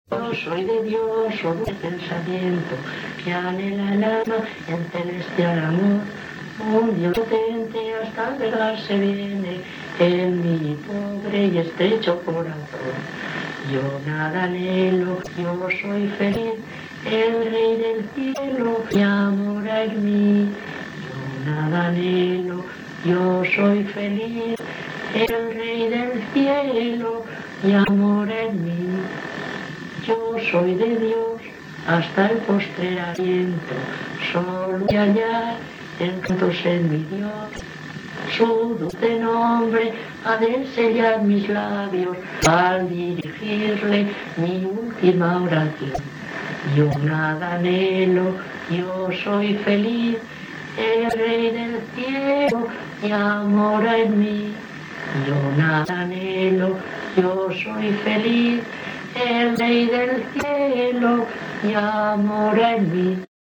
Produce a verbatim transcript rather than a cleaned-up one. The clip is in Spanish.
Yo soy de Dios, soy de pensamiento, que anhela el alma en celestial amor. Un Dios potente hasta albergarse viene en mi pobre y estrecho corazón. Yo nada anhelo, yo soy feliz, el Rey del cielo mi amor en mí. Yo nada anhelo, yo soy feliz, el Rey del cielo mi amor en mí. Yo soy de Dios hasta el postrer aliento, solo y hallar encantos en mi Dios. Su dulce nombre ha de sellar mis labios al dirigirle mi última oración. Yo nada anhelo, yo soy feliz, el Rey del cielo mi amor en mí. Yo nada anhelo, yo soy feliz, el Rey del cielo mi amor en mí.